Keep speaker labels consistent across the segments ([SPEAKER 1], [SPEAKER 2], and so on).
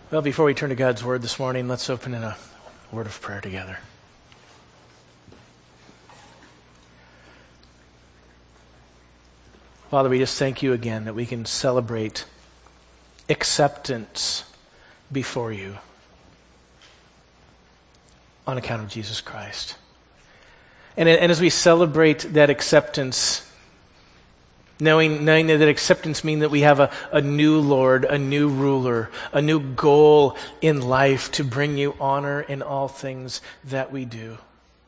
[SPEAKER 1] Well, before we turn to God's Word this morning, let's open in a word of prayer together. Father, we just thank you again that we can celebrate acceptance before you on account of Jesus Christ. And as we celebrate that acceptance, knowing that acceptance means that we have a new Lord, a new ruler, a new goal in life to bring you honor in all things that we do.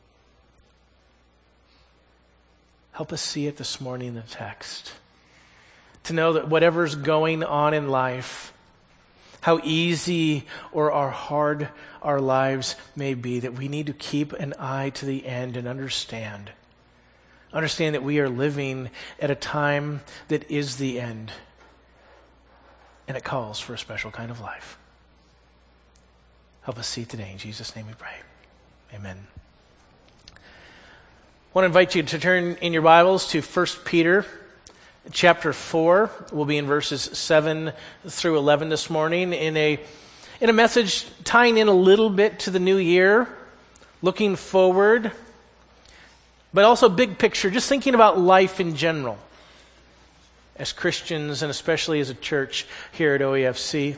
[SPEAKER 1] Help us see it this morning in the text. To know that whatever's going on in life, how easy or how hard our lives may be, that we need to keep an eye to the end and understand that we are living at a time that is the end, and it calls for a special kind of life. Help us see today. In Jesus' name we pray. Amen. I want to invite you to turn in your Bibles to 1 Peter chapter 4. We'll be in verses 7 through 11 this morning in a message tying in a little bit to the new year, looking forward, but also big picture, just thinking about life in general as Christians and especially as a church here at OEFC.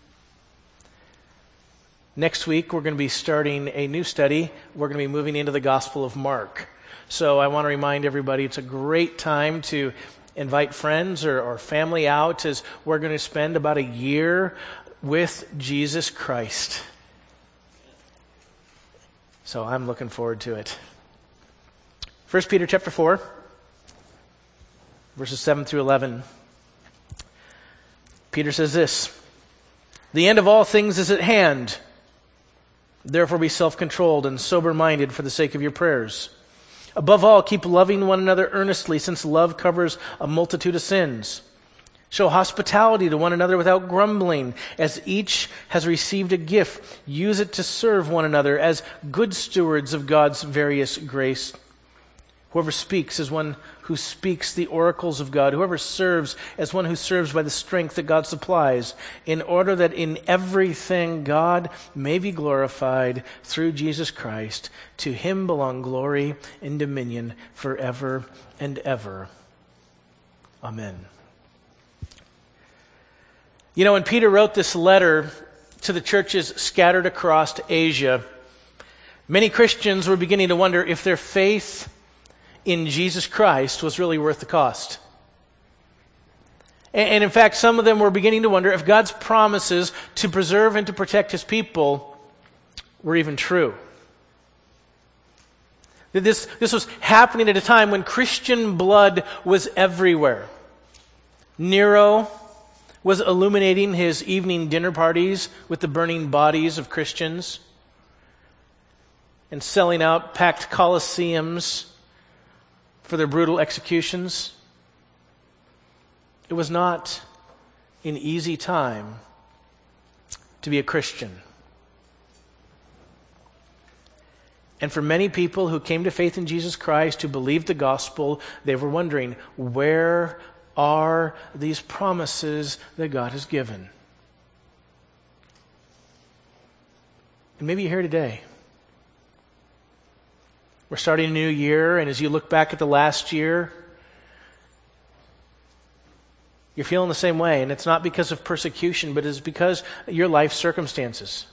[SPEAKER 1] Next week, we're going to be starting a new study. We're going to be moving into the Gospel of Mark. So I want to remind everybody it's a great time to invite friends or family out, as we're going to spend about a year with Jesus Christ. So I'm looking forward to it. 1 Peter chapter 4, verses 7 through 11. Peter says this: "The end of all things is at hand. Therefore be self-controlled and sober-minded for the sake of your prayers. Above all, keep loving one another earnestly, since love covers a multitude of sins. Show hospitality to one another without grumbling. As each has received a gift, use it to serve one another as good stewards of God's various grace. Whoever speaks is one who speaks the oracles of God. Whoever serves as one who serves by the strength that God supplies, in order that in everything God may be glorified through Jesus Christ. To him belong glory and dominion forever and ever. Amen." You know, when Peter wrote this letter to the churches scattered across Asia, many Christians were beginning to wonder if their faith in Jesus Christ was really worth the cost. And in fact, some of them were beginning to wonder if God's promises to preserve and to protect his people were even true. This was happening at a time when Christian blood was everywhere. Nero was illuminating his evening dinner parties with the burning bodies of Christians and selling out packed coliseums for their brutal executions. It was not an easy time to be a Christian. And for many people who came to faith in Jesus Christ, who believed the gospel, they were wondering, where are these promises that God has given? And maybe you're here today. We're starting a new year, and as you look back at the last year, you're feeling the same way. And it's not because of persecution, but it's because of your life circumstances.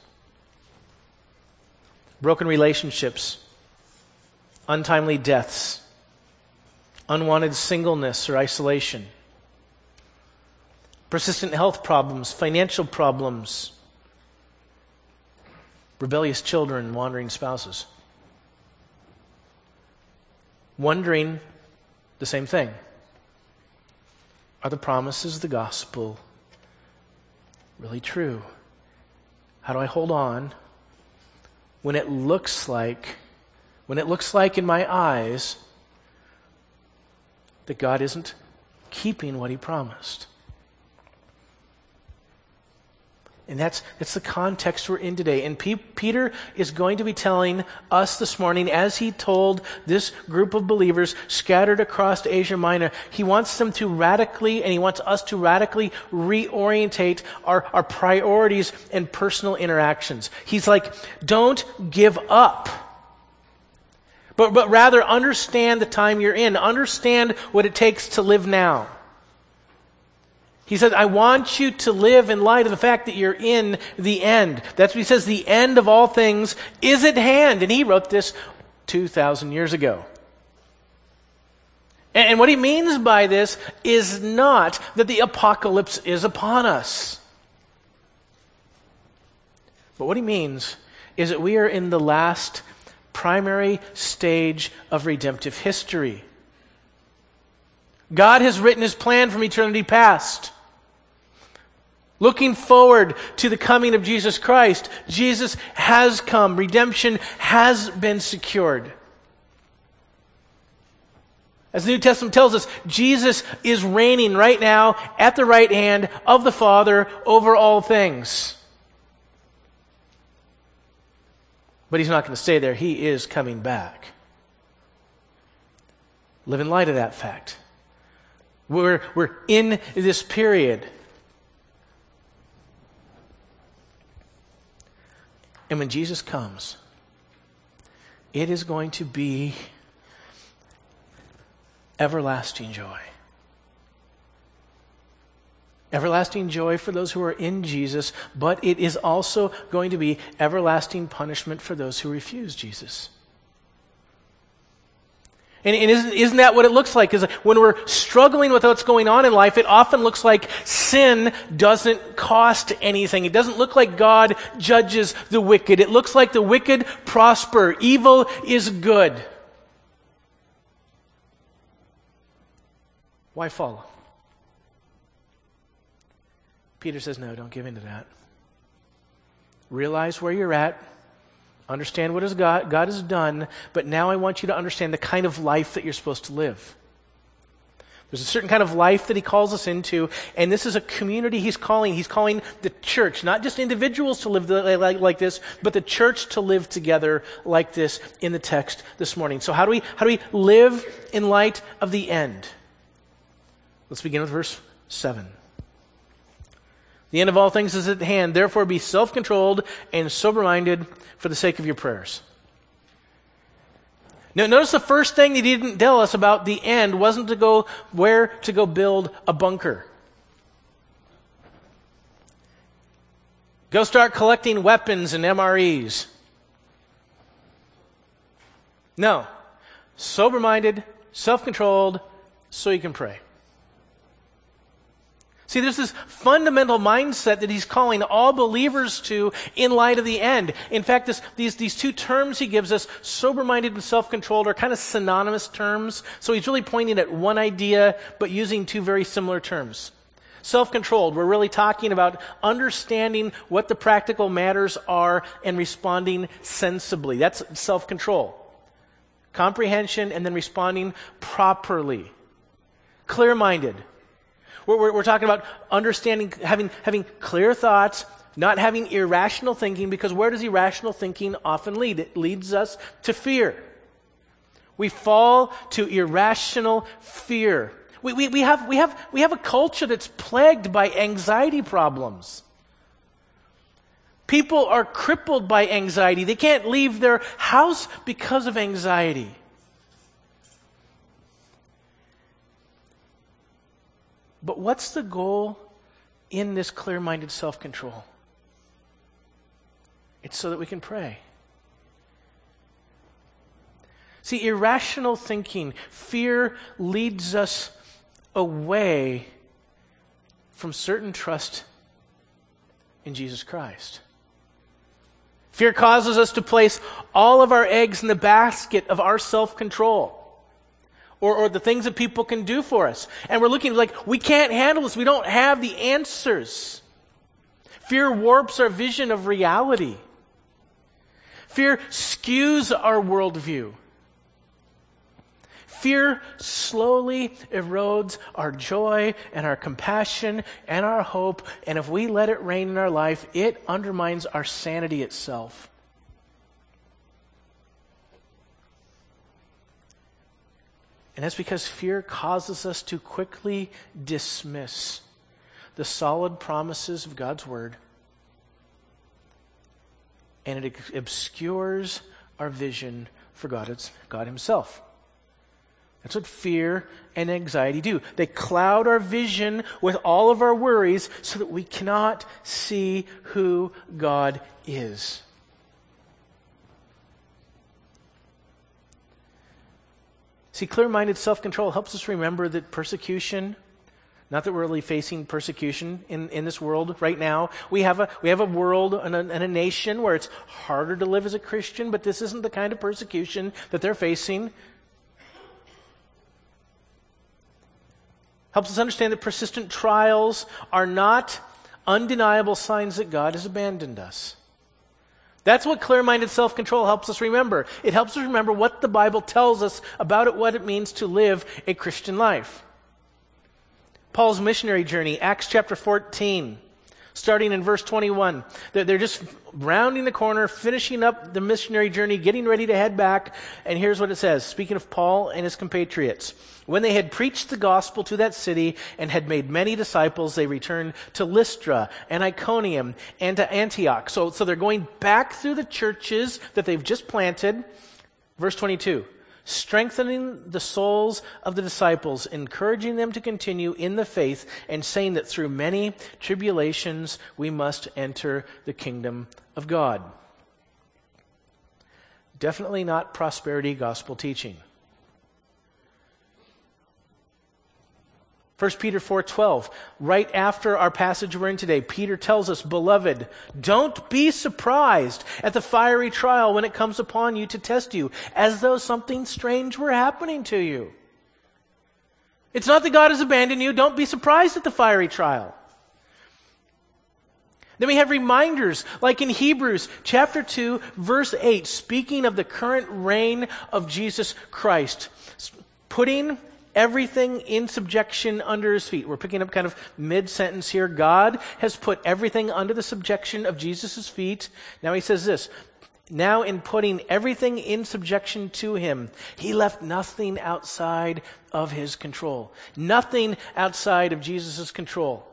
[SPEAKER 1] Broken relationships, untimely deaths, unwanted singleness or isolation, persistent health problems, financial problems, rebellious children, wandering spouses. Wondering the same thing. Are the promises of the gospel really true? How do I hold on when it looks like in my eyes that God isn't keeping what he promised? And that's the context we're in today. And Peter is going to be telling us this morning, as he told this group of believers scattered across Asia Minor, he wants them to radically, and he wants us to radically reorientate our priorities and personal interactions. He's like, don't give up. But rather understand the time you're in. Understand what it takes to live now. He says, I want you to live in light of the fact that you're in the end. That's what he says, the end of all things is at hand. And he wrote this 2,000 years ago. And what he means by this is not that the apocalypse is upon us. But what he means is that we are in the last primary stage of redemptive history. God has written his plan from eternity past. Looking forward to the coming of Jesus Christ. Jesus has come. Redemption has been secured. As the New Testament tells us, Jesus is reigning right now at the right hand of the Father over all things. But he's not going to stay there. He is coming back. Live in light of that fact. We're in this period. And when Jesus comes, it is going to be everlasting joy. Everlasting joy for those who are in Jesus, but it is also going to be everlasting punishment for those who refuse Jesus. And isn't that what it looks like? Is when we're struggling with what's going on in life, it often looks like sin doesn't cost anything. It doesn't look like God judges the wicked. It looks like the wicked prosper. Evil is good. Why follow? Peter says, no, don't give in to that. Realize where you're at. Understand what God has done, but now I want you to understand the kind of life that you're supposed to live. There's a certain kind of life that he calls us into, and this is a community he's calling. He's calling the church, not just individuals to live like this, but the church to live together like this in the text this morning. So how do we live in light of the end? Let's begin with verse 7. The end of all things is at hand. Therefore, be self-controlled and sober-minded for the sake of your prayers. Now, notice the first thing that he didn't tell us about the end wasn't where to go build a bunker. Go start collecting weapons and MREs. No. Sober-minded, self-controlled, so you can pray. See, there's this fundamental mindset that he's calling all believers to in light of the end. In fact, these two terms he gives us, sober-minded and self-controlled, are kind of synonymous terms. So he's really pointing at one idea, but using two very similar terms. Self-controlled, we're really talking about understanding what the practical matters are and responding sensibly. That's self-control. Comprehension and then responding properly. Clear-minded. We're talking about understanding, having clear thoughts, not having irrational thinking, because where does irrational thinking often lead? It leads us to fear. We fall to irrational fear. We have a culture that's plagued by anxiety problems. People are crippled by anxiety. They can't leave their house because of anxiety. But what's the goal in this clear-minded self-control? It's so that we can pray. See, irrational thinking, fear leads us away from certain trust in Jesus Christ. Fear causes us to place all of our eggs in the basket of our self-control. Or the things that people can do for us. And we're looking like, we can't handle this. We don't have the answers. Fear warps our vision of reality. Fear skews our worldview. Fear slowly erodes our joy and our compassion and our hope, and if we let it reign in our life, it undermines our sanity itself. And that's because fear causes us to quickly dismiss the solid promises of God's Word, and it obscures our vision for God Himself. That's what fear and anxiety do. They cloud our vision with all of our worries so that we cannot see who God is. See, clear-minded self-control helps us remember that persecution, not that we're really facing persecution in this world right now. We have a world and a nation where it's harder to live as a Christian, but this isn't the kind of persecution that they're facing. Helps us understand that persistent trials are not undeniable signs that God has abandoned us. That's what clear-minded self-control helps us remember. It helps us remember what the Bible tells us about it, what it means to live a Christian life. Paul's missionary journey, Acts chapter 14, starting in verse 21. They're just rounding the corner, finishing up the missionary journey, getting ready to head back. And here's what it says, speaking of Paul and his compatriots. When they had preached the gospel to that city and had made many disciples, they returned to Lystra and Iconium and to Antioch. So they're going back through the churches that they've just planted. Verse 22. Strengthening the souls of the disciples, encouraging them to continue in the faith, and saying that through many tribulations we must enter the kingdom of God. Definitely not prosperity gospel teaching. 1 Peter 4:12, right after our passage we're in today, Peter tells us, "Beloved, don't be surprised at the fiery trial when it comes upon you to test you, as though something strange were happening to you." It's not that God has abandoned you. Don't be surprised at the fiery trial. Then we have reminders, like in Hebrews chapter 2, verse 8, speaking of the current reign of Jesus Christ, putting everything in subjection under His feet. We're picking up kind of mid-sentence here. God has put everything under the subjection of Jesus' feet. Now He says this, now in putting everything in subjection to Him, He left nothing outside of His control. Nothing outside of Jesus' control.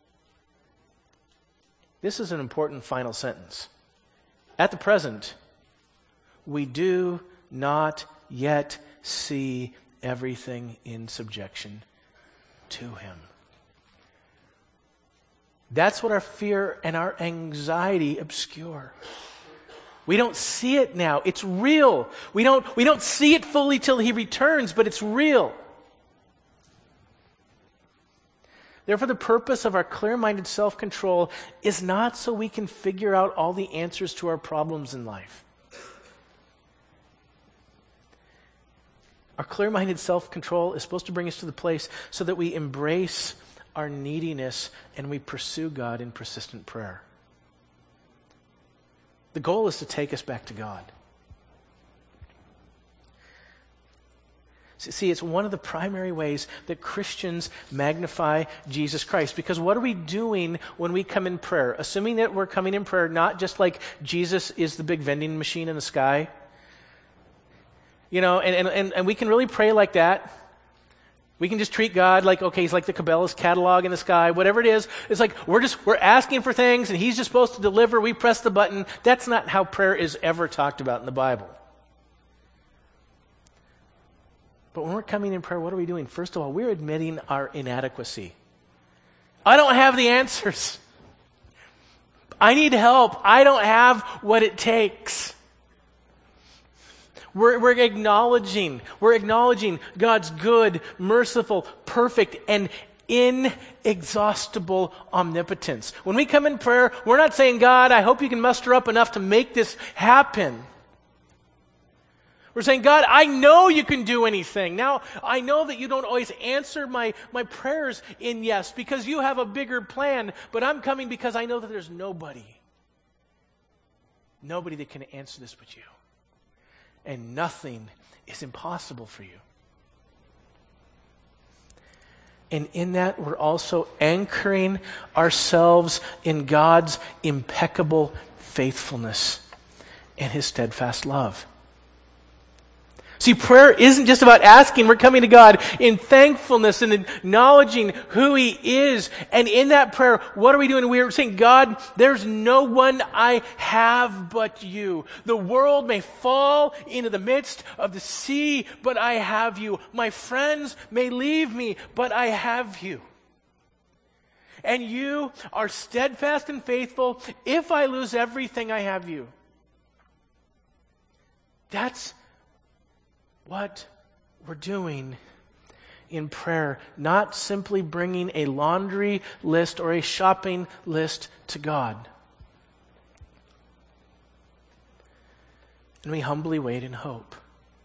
[SPEAKER 1] This is an important final sentence. At the present, we do not yet see everything in subjection to Him. That's what our fear and our anxiety obscure. We don't see it now. It's real. We don't see it fully till He returns, but it's real. Therefore, the purpose of our clear-minded self-control is not so we can figure out all the answers to our problems in life. Our clear-minded self-control is supposed to bring us to the place so that we embrace our neediness and we pursue God in persistent prayer. The goal is to take us back to God. See, it's one of the primary ways that Christians magnify Jesus Christ. Because what are we doing when we come in prayer? Assuming that we're coming in prayer not just like Jesus is the big vending machine in the sky. You know, and we can really pray like that. We can just treat God like, okay, He's like the Cabela's catalog in the sky, whatever it is. It's like we're asking for things and He's just supposed to deliver. We press the button. That's not how prayer is ever talked about in the Bible. But when we're coming in prayer, what are we doing? First of all, we're admitting our inadequacy. I don't have the answers. I need help. I don't have what it takes. We're acknowledging God's good, merciful, perfect, and inexhaustible omnipotence. When we come in prayer, we're not saying, God, I hope you can muster up enough to make this happen. We're saying, God, I know you can do anything. Now, I know that you don't always answer my prayers in yes because you have a bigger plan, but I'm coming because I know that there's nobody that can answer this but you. And nothing is impossible for you. And in that, we're also anchoring ourselves in God's impeccable faithfulness and His steadfast love. See, prayer isn't just about asking. We're coming to God in thankfulness and acknowledging who He is. And in that prayer, what are we doing? We're saying, God, there's no one I have but you. The world may fall into the midst of the sea, but I have you. My friends may leave me, but I have you. And you are steadfast and faithful. If I lose everything, I have you. That's what we're doing in prayer, not simply bringing a laundry list or a shopping list to God. And we humbly wait in hope.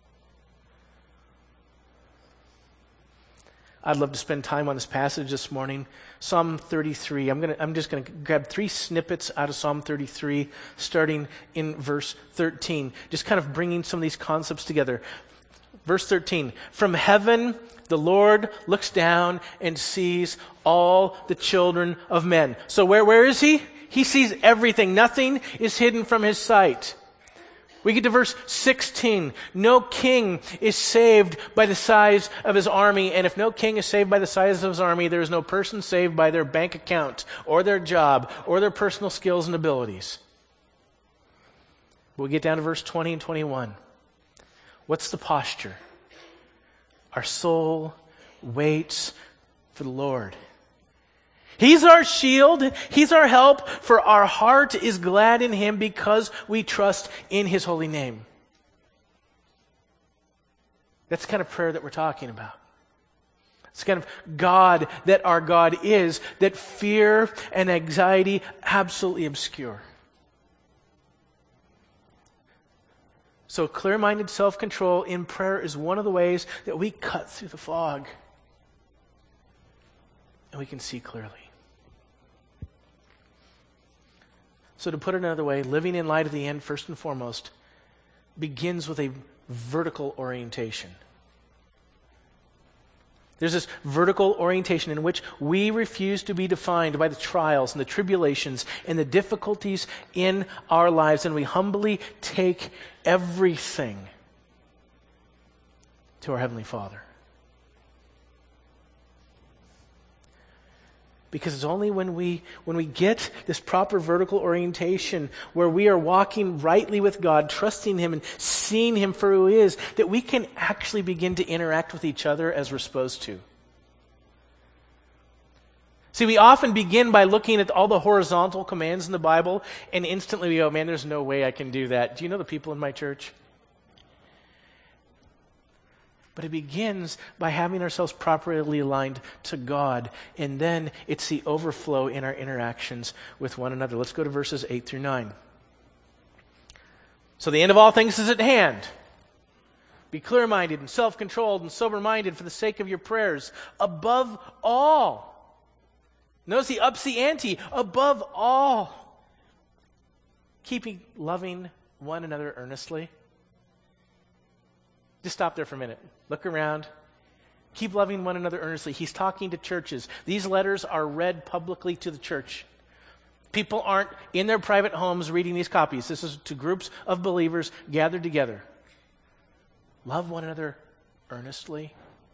[SPEAKER 1] I'd love to spend time on this passage this morning. Psalm 33. I'm just going to grab 3 snippets out of Psalm 33, starting in verse 13. Just kind of bringing some of these concepts together. Verse 13, from heaven the Lord looks down and sees all the children of men. So where is He? He sees everything. Nothing is hidden from His sight. We get to verse 16. No king is saved by the size of his army. And if no king is saved by the size of his army, there is no person saved by their bank account or their job or their personal skills and abilities. We'll get down to verse 20 and 21. What's the posture? Our soul waits for the Lord. He's our shield. He's our help, for our heart is glad in Him because we trust in His holy name. That's the kind of prayer that we're talking about. It's the kind of God that our God is, that fear and anxiety absolutely obscure. So clear-minded self-control in prayer is one of the ways that we cut through the fog and we can see clearly. So to put it another way, living in light of the end, first and foremost, begins with a vertical orientation. There's this vertical orientation in which we refuse to be defined by the trials and the tribulations and the difficulties in our lives, and we humbly take everything to our Heavenly Father. Because it's only when we get this proper vertical orientation where we are walking rightly with God, trusting Him and seeing Him for who He is, that we can actually begin to interact with each other as we're supposed to. See, we often begin by looking at all the horizontal commands in the Bible, and instantly we go, man, there's no way I can do that. Do you know the people in my church? But it begins by having ourselves properly aligned to God. And then it's the overflow in our interactions with one another. Let's go to verses 8 through 9. So the end of all things is at hand. Be clear-minded and self-controlled and sober-minded for the sake of your prayers. Above all. Notice he ups the ante. Above all. Keeping loving one another earnestly. Just stop there for a minute. Look around. Keep loving one another earnestly. He's talking to churches. These letters are read publicly to the church. People aren't in their private homes reading these copies. This is to groups of believers gathered together. Love one another earnestly.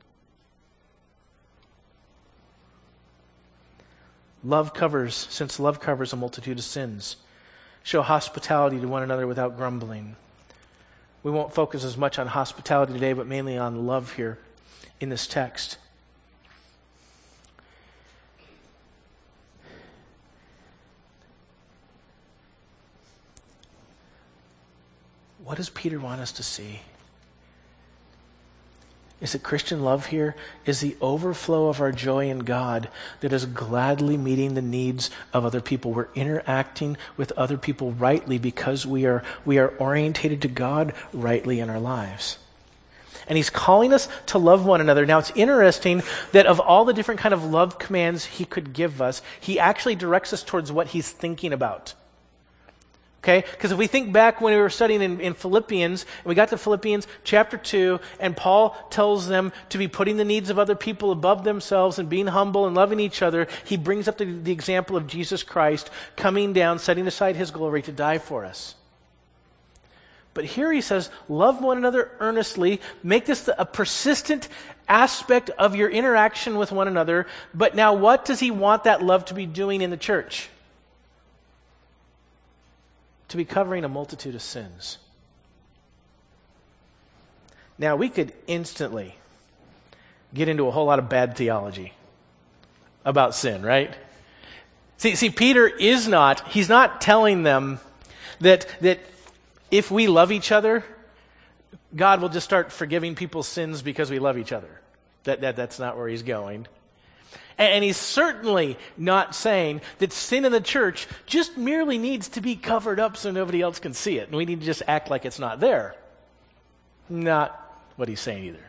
[SPEAKER 1] Since love covers a multitude of sins. Show hospitality to one another without grumbling. We won't focus as much on hospitality today, but mainly on love here in this text. What does Peter want us to see? Is that Christian love here is the overflow of our joy in God that is gladly meeting the needs of other people. We're interacting with other people rightly because we are orientated to God rightly in our lives. And he's calling us to love one another. Now it's interesting that of all the different kind of love commands he could give us, he actually directs us towards what he's thinking about. Okay? Because if we think back when we were studying in Philippians, and we got to Philippians chapter 2, and Paul tells them to be putting the needs of other people above themselves and being humble and loving each other, he brings up the example of Jesus Christ coming down, setting aside his glory to die for us. But here he says, love one another earnestly, make this a persistent aspect of your interaction with one another. But now what does he want that love to be doing in the church? To be covering a multitude of sins. Now, we could instantly get into a whole lot of bad theology about sin, right? See, Peter he's not telling them that if we love each other, God will just start forgiving people's sins because we love each other. That's not where he's going. And he's certainly not saying that sin in the church just merely needs to be covered up so nobody else can see it, and we need to just act like it's not there. Not what he's saying either.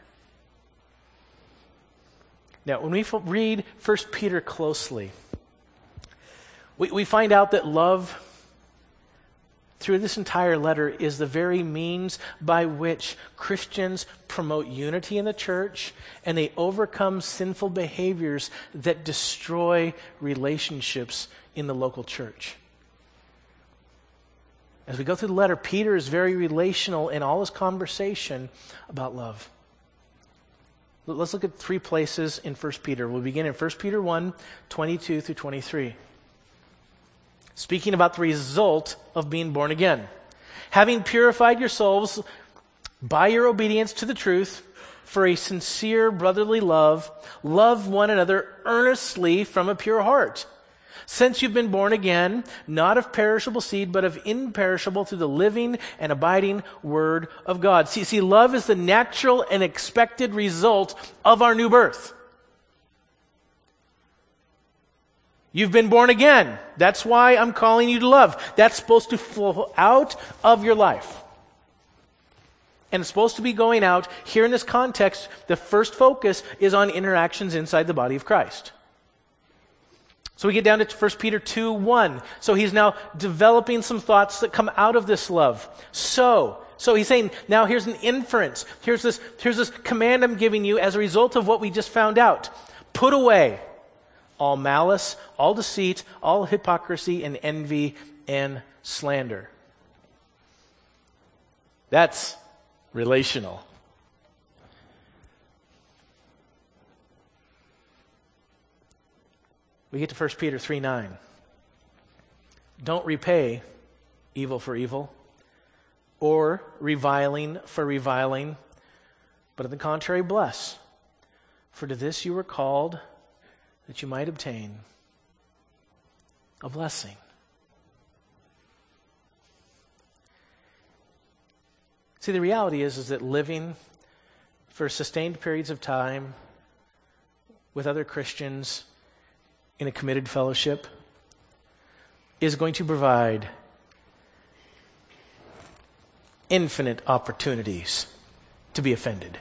[SPEAKER 1] Now, when we read 1 Peter closely, we find out that love through this entire letter is the very means by which Christians promote unity in the church and they overcome sinful behaviors that destroy relationships in the local church. As we go through the letter, Peter is very relational in all his conversation about love. Let's look at 3 places in 1 Peter. We'll begin in 1 Peter 1, 22 through 23. Speaking about the result of being born again. Having purified your souls by your obedience to the truth for a sincere brotherly love, love one another earnestly from a pure heart. Since you've been born again, not of perishable seed, but of imperishable through the living and abiding Word of God. See, love is the natural and expected result of our new birth. You've been born again. That's why I'm calling you to love. That's supposed to flow out of your life. And it's supposed to be going out. Here in this context, the first focus is on interactions inside the body of Christ. So we get down to 1 Peter 2:1. So he's now developing some thoughts that come out of this love. So he's saying, now here's an inference. Here's this command I'm giving you as a result of what we just found out. Put away all malice, all deceit, all hypocrisy and envy and slander. That's relational. We get to 1 Peter 3:9. Don't repay evil for evil or reviling for reviling, but on the contrary bless. For to this you were called, that you might obtain a blessing. See, the reality is that living for sustained periods of time with other Christians in a committed fellowship is going to provide infinite opportunities to be offended.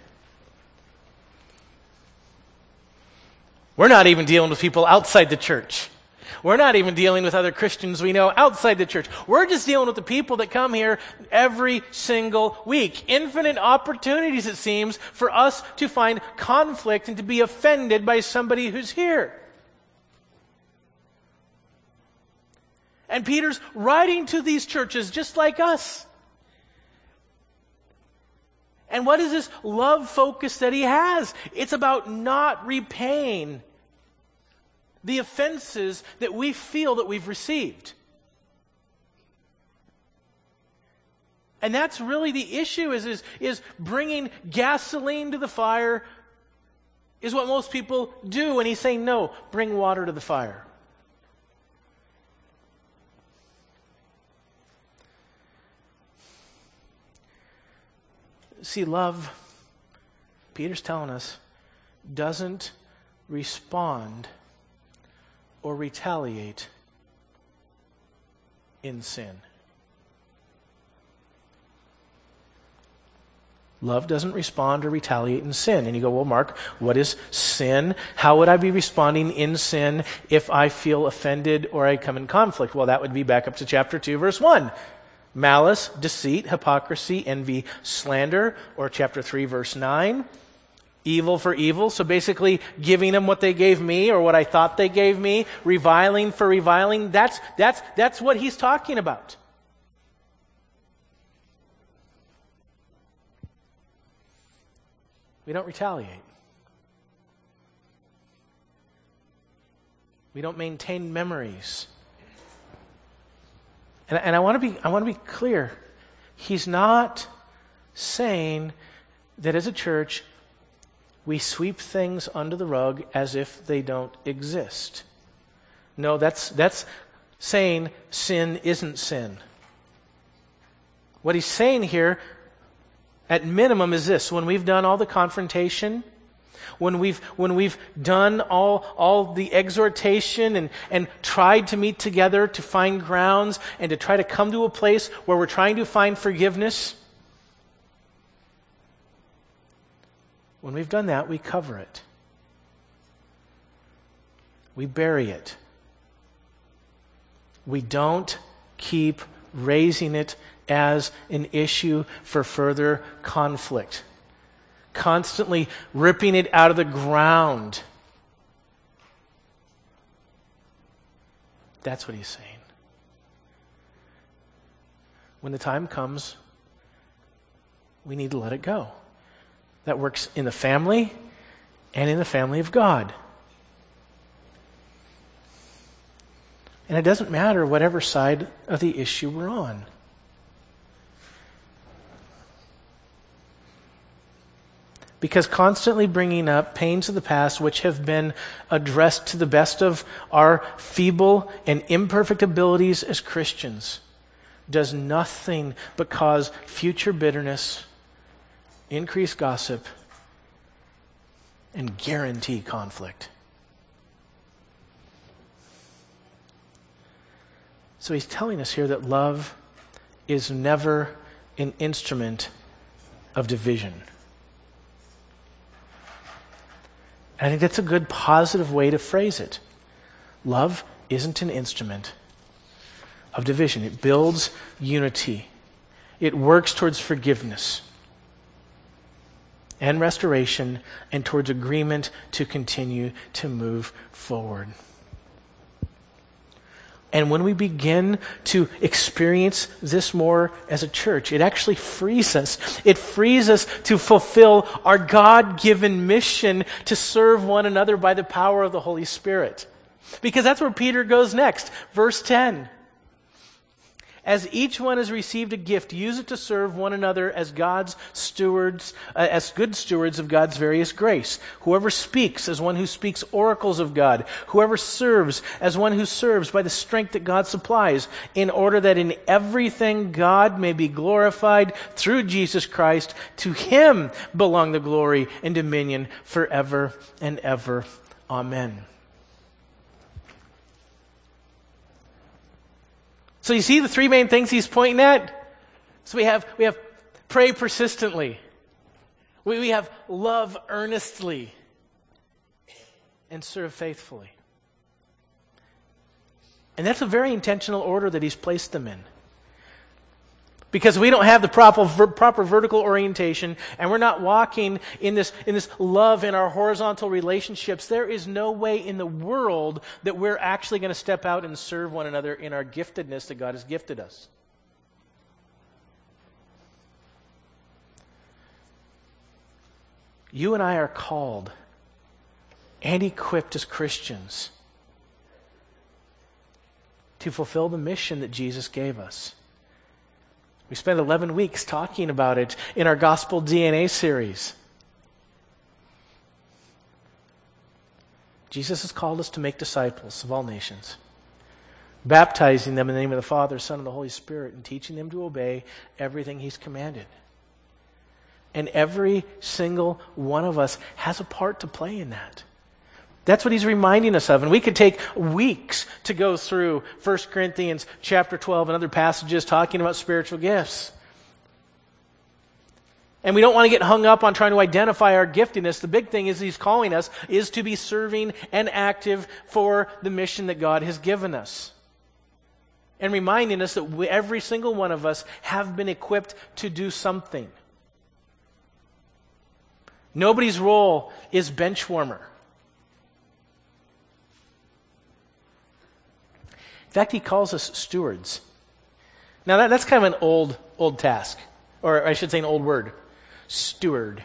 [SPEAKER 1] We're not even dealing with people outside the church. We're not even dealing with other Christians we know outside the church. We're just dealing with the people that come here every single week. Infinite opportunities, it seems, for us to find conflict and to be offended by somebody who's here. And Peter's writing to these churches just like us. And what is this love focus that he has? It's about not repaying the offenses that we feel that we've received. And that's really the issue, is bringing gasoline to the fire is what most people do. And he's saying, no, bring water to the fire. See, love, Peter's telling us, doesn't respond or retaliate in sin. Love doesn't respond or retaliate in sin. And you go, well, Mark, what is sin? How would I be responding in sin if I feel offended or I come in conflict? Well, that would be back up to chapter 2, verse 1. Malice, deceit, hypocrisy, envy, slander, or chapter 3, verse 9. Evil for evil, so basically giving them what they gave me or what I thought they gave me. Reviling for reviling, that's what he's talking about. We don't retaliate. We don't maintain memories. And I want to be clear. He's not saying that as a church we sweep things under the rug as if they don't exist. No, that's saying sin isn't sin. What he's saying here, at minimum, is this: when we've done all the confrontation, when we've done all the exhortation and tried to meet together to find grounds and to try to come to a place where we're trying to find forgiveness, when we've done that, we cover it. We bury it. We don't keep raising it as an issue for further conflict, constantly ripping it out of the ground. That's what he's saying. When the time comes, we need to let it go. That works in the family and in the family of God. And it doesn't matter whatever side of the issue we're on. Because constantly bringing up pains of the past which have been addressed to the best of our feeble and imperfect abilities as Christians does nothing but cause future bitterness, increase gossip, and guarantee conflict. So he's telling us here that love is never an instrument of division. And I think that's a good positive way to phrase it. Love isn't an instrument of division. It builds unity. It works towards forgiveness and restoration and towards agreement to continue to move forward. And when we begin to experience this more as a church, it actually frees us. It frees us to fulfill our God-given mission to serve one another by the power of the Holy Spirit. Because that's where Peter goes next. Verse 10. As each one has received a gift, use it to serve one another as God's stewards, as good stewards of God's various grace. Whoever speaks as one who speaks oracles of God. Whoever serves as one who serves by the strength that God supplies, in order that in everything God may be glorified through Jesus Christ. To him belong the glory and dominion forever and ever. Amen. So you see the three main things he's pointing at? So we have pray persistently. We have love earnestly. And serve faithfully. And that's a very intentional order that he's placed them in. Because we don't have the proper vertical orientation, and we're not walking in this love in our horizontal relationships, there is no way in the world that we're actually going to step out and serve one another in our giftedness that God has gifted us. You and I are called and equipped as Christians to fulfill the mission that Jesus gave us. We spent 11 weeks talking about it in our Gospel DNA series. Jesus has called us to make disciples of all nations, baptizing them in the name of the Father, Son, and the Holy Spirit, and teaching them to obey everything He's commanded. And every single one of us has a part to play in that. That's what he's reminding us of. And we could take weeks to go through 1 Corinthians chapter 12 and other passages talking about spiritual gifts. And we don't want to get hung up on trying to identify our giftedness. The big thing is he's calling us is to be serving and active for the mission that God has given us. and reminding us that every single one of us have been equipped to do something. Nobody's role is bench warmer. In fact, he calls us stewards. Now that's kind of an old task, or I should say an old word, steward.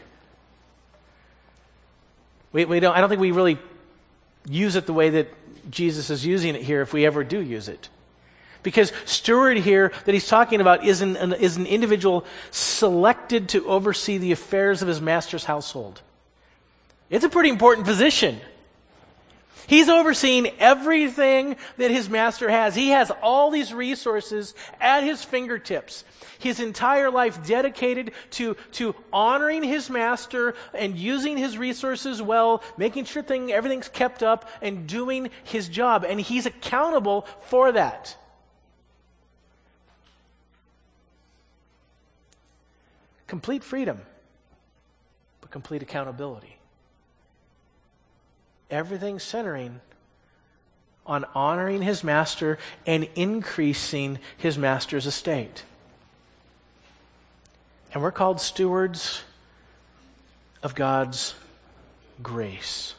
[SPEAKER 1] I don't think we really use it the way that Jesus is using it here, if we ever do use it. Because steward here that he's talking about is an individual selected to oversee the affairs of his master's household. It's a pretty important position. He's overseeing everything that his master has. He has all these resources at his fingertips. His entire life dedicated to honoring his master and using his resources well, making sure everything's kept up and doing his job. And he's accountable for that. Complete freedom, but complete accountability. Everything centering on honoring his master and increasing his master's estate. And we're called stewards of God's grace.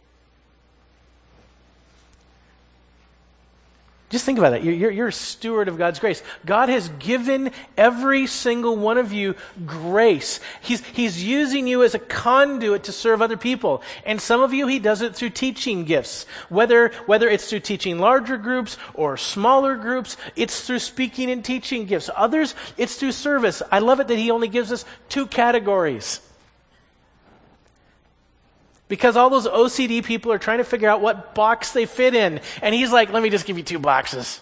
[SPEAKER 1] Just think about that. You're a steward of God's grace. God has given every single one of you grace. He's using you as a conduit to serve other people. And some of you, he does it through teaching gifts. Whether it's through teaching larger groups or smaller groups, it's through speaking and teaching gifts. Others, it's through service. I love it that he only gives us 2 categories. Because all those OCD people are trying to figure out what box they fit in. And he's like, let me just give you 2 boxes.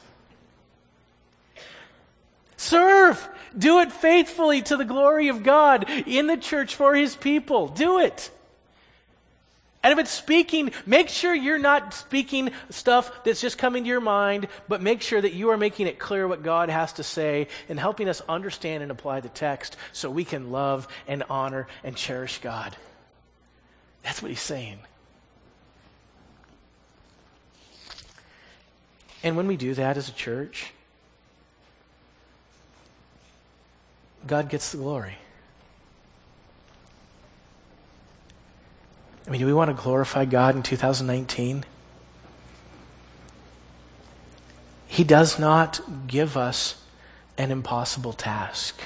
[SPEAKER 1] Serve. Do it faithfully to the glory of God in the church for his people. Do it. And if it's speaking, make sure you're not speaking stuff that's just coming to your mind, but make sure that you are making it clear what God has to say and helping us understand and apply the text so we can love and honor and cherish God. That's what he's saying. And when we do that as a church, God gets the glory. I mean, do we want to glorify God in 2019? He does not give us an impossible task.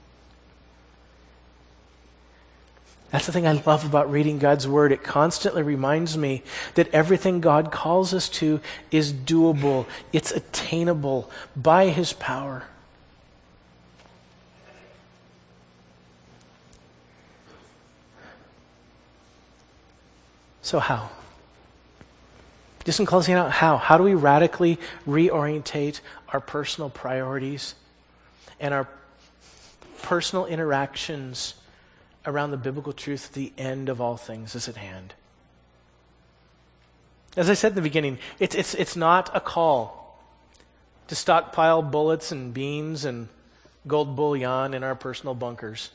[SPEAKER 1] That's the thing I love about reading God's Word. It constantly reminds me that everything God calls us to is doable. It's attainable by his power. So how? Just in closing out, how? How do we radically reorientate our personal priorities and our personal interactions around the biblical truth that the end of all things is at hand? As I said in the beginning, it's not a call to stockpile bullets and beans and gold bullion in our personal bunkers.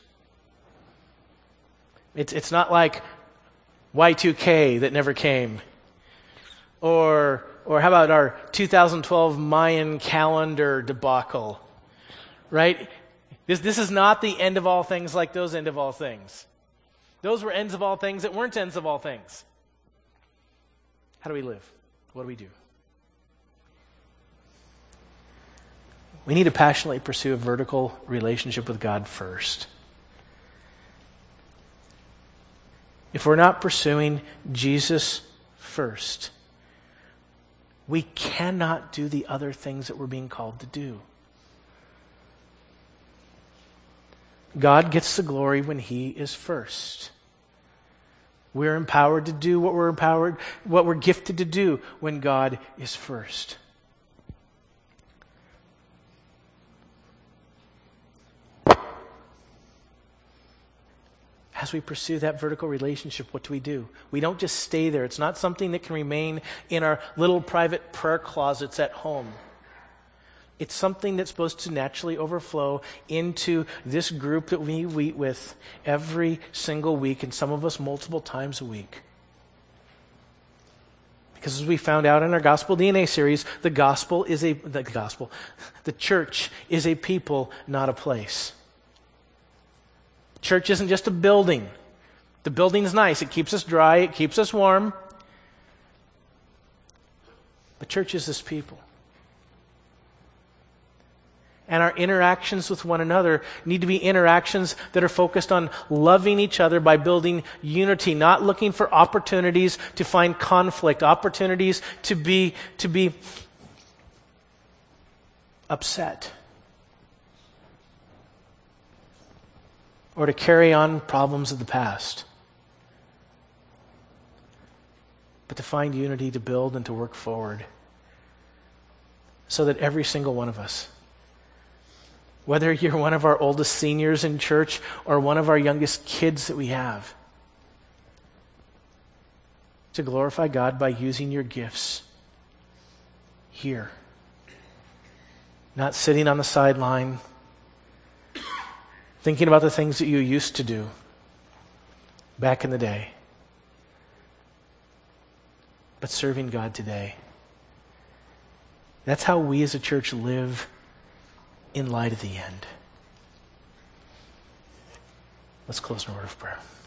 [SPEAKER 1] It's not like Y2K that never came. Or how about our 2012 Mayan calendar debacle, right? This is not the end of all things like those end of all things. Those were ends of all things that weren't ends of all things. How do we live? What do we do? We need to passionately pursue a vertical relationship with God first. If we're not pursuing Jesus first, we cannot do the other things that we're being called to do. God gets the glory when he is first. We're empowered to do what we're gifted to do when God is first. As we pursue that vertical relationship, what do? We don't just stay there. It's not something that can remain in our little private prayer closets at home. It's something that's supposed to naturally overflow into this group that we meet with every single week, and some of us multiple times a week. Because as we found out in our Gospel DNA series, the church is a people, not a place. Church isn't just a building. The building's nice. It keeps us dry. It keeps us warm. But church is this people. And our interactions with one another need to be interactions that are focused on loving each other by building unity, not looking for opportunities to find conflict, opportunities to be upset, or to carry on problems of the past. But to find unity, to build, and to work forward so that every single one of us, whether you're one of our oldest seniors in church or one of our youngest kids that we have, to glorify God by using your gifts here. Not sitting on the sideline, thinking about the things that you used to do back in the day, but serving God today. That's how we as a church live in light of the end. Let's close in a word of prayer.